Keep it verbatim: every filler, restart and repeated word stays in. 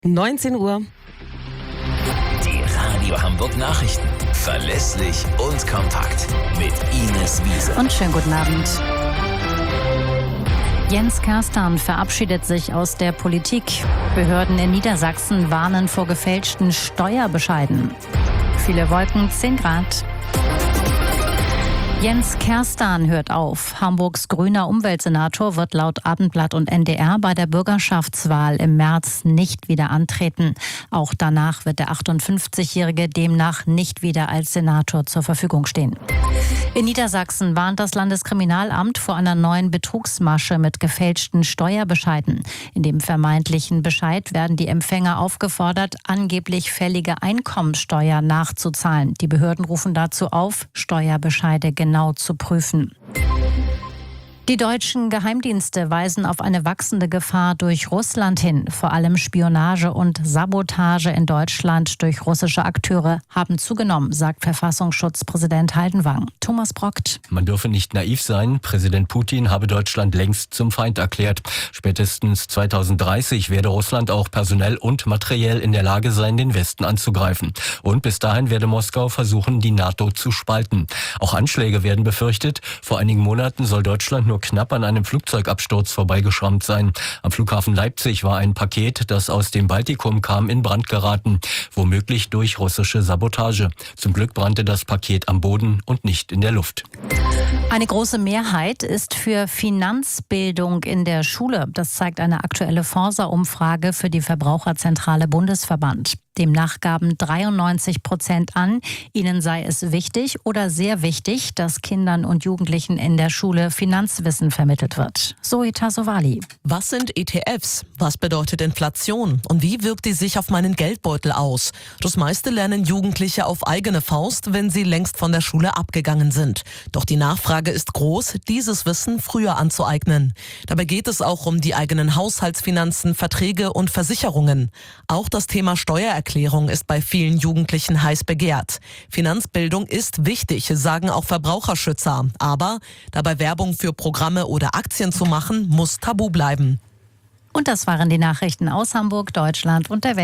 neunzehn Uhr. Die Radio Hamburg Nachrichten. Verlässlich und kompakt. Mit Ines Wiese. Und schönen guten Abend. Jens Kerstan verabschiedet sich aus der Politik. Behörden in Niedersachsen warnen vor gefälschten Steuerbescheiden. Viele Wolken, zehn Grad. Jens Kerstan hört auf. Hamburgs grüner Umweltsenator wird laut Abendblatt und N D R bei der Bürgerschaftswahl im März nicht wieder antreten. Auch danach wird der achtundfünfzigjährige demnach nicht wieder als Senator zur Verfügung stehen. In Niedersachsen warnt das Landeskriminalamt vor einer neuen Betrugsmasche mit gefälschten Steuerbescheiden. In dem vermeintlichen Bescheid werden die Empfänger aufgefordert, angeblich fällige Einkommensteuer nachzuzahlen. Die Behörden rufen dazu auf, Steuerbescheide genau zu prüfen. Die deutschen Geheimdienste weisen auf eine wachsende Gefahr durch Russland hin. Vor allem Spionage und Sabotage in Deutschland durch russische Akteure haben zugenommen, sagt Verfassungsschutzpräsident Haldenwang. Thomas Brockt. Man dürfe nicht naiv sein. Präsident Putin habe Deutschland längst zum Feind erklärt. Spätestens zweitausenddreißig werde Russland auch personell und materiell in der Lage sein, den Westen anzugreifen. Und bis dahin werde Moskau versuchen, die NATO zu spalten. Auch Anschläge werden befürchtet. Vor einigen Monaten soll Deutschland nur knapp an einem Flugzeugabsturz vorbeigeschrammt sein. Am Flughafen Leipzig war ein Paket, das aus dem Baltikum kam, in Brand geraten. Womöglich durch russische Sabotage. Zum Glück brannte das Paket am Boden und nicht in der Luft. Eine große Mehrheit ist für Finanzbildung in der Schule. Das zeigt eine aktuelle Forsa-Umfrage für die Verbraucherzentrale Bundesverband. Demnach gaben dreiundneunzig Prozent an, ihnen sei es wichtig oder sehr wichtig, dass Kindern und Jugendlichen in der Schule Finanzwissen vermittelt wird. Zoe Tassovali. Was sind E T Fs? Was bedeutet Inflation? Und wie wirkt die sich auf meinen Geldbeutel aus? Das meiste lernen Jugendliche auf eigene Faust, wenn sie längst von der Schule abgegangen sind. Doch die Nachfrage ist groß, dieses Wissen früher anzueignen. Dabei geht es auch um die eigenen Haushaltsfinanzen, Verträge und Versicherungen. Auch das Thema Steuererklärung ist bei vielen Jugendlichen heiß begehrt. Finanzbildung ist wichtig, sagen auch Verbraucherschützer. Aber dabei Werbung für Programme oder Aktien zu machen, muss tabu bleiben. Und das waren die Nachrichten aus Hamburg, Deutschland und der Welt.